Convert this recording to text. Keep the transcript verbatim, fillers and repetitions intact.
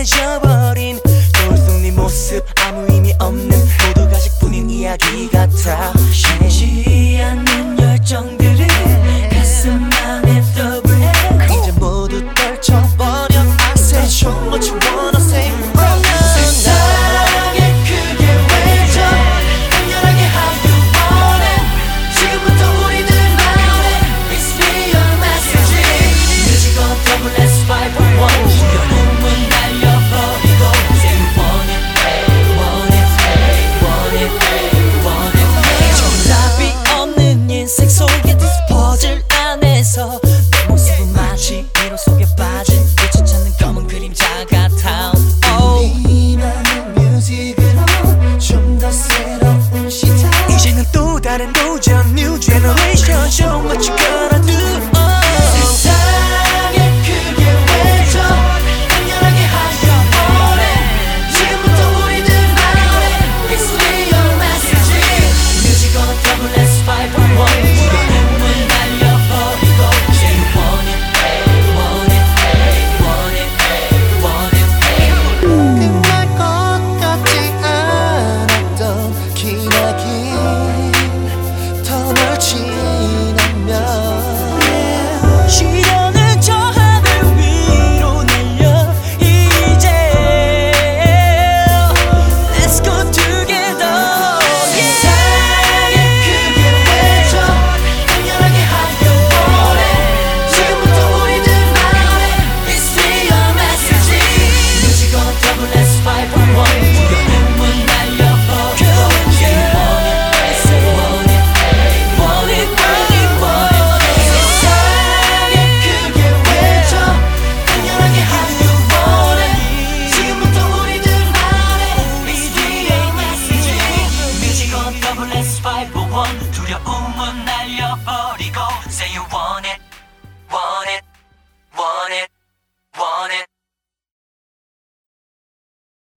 익숙해져버린 거울 속 네 모습 아무 의미 없는 모두 가식뿐인 이야기 같아. 쉽지 않는 열정들을 가슴 안에 떠올려 이제 모두 떨쳐버려. I said so much you wanna say. 세상에 크게 외쳐 강렬하게 how you want it. 지금부터 우리들 말해 It's me your message. 뮤직어 double S five one 두려움은 날려버리고 Say you want it, want it, want it, want it. 정답이 없는 인생 속에 퍼즐 안에서 내 모습은 마치 미로 속에 빠진 빛을 찾는 검은 그림자 같아. 우리만의 뮤직으로 좀 더 새로운 시작. 이제는 또 다른 도전 New generation Show what you gonna do. 세상에 크게 외쳐 강렬하게 how you want it. 지금부터 우리들 말해 It's me your message. 뮤직어 double S five one 두려움은 날려버리고 Say you want it, want it, want it, want it. 끝날 것 같지 않았던 기나긴 터널 지나면 시련은 저 하늘 위로 날려 이제 Let's go together. 세상에 크게 외쳐 강렬하게 how you want it. 지금부터 우리들 말해 It's me your message. 뮤직어 double S five one 두려움은 날려버리고 Say you want it, say want it, want it, want it, want it. 세상에 크게 외쳐 강렬하게 how you want it. 지금부터 우리들 말해 It's me your message. 뮤직어 double S five one 두려움은 날려버리고 Say you want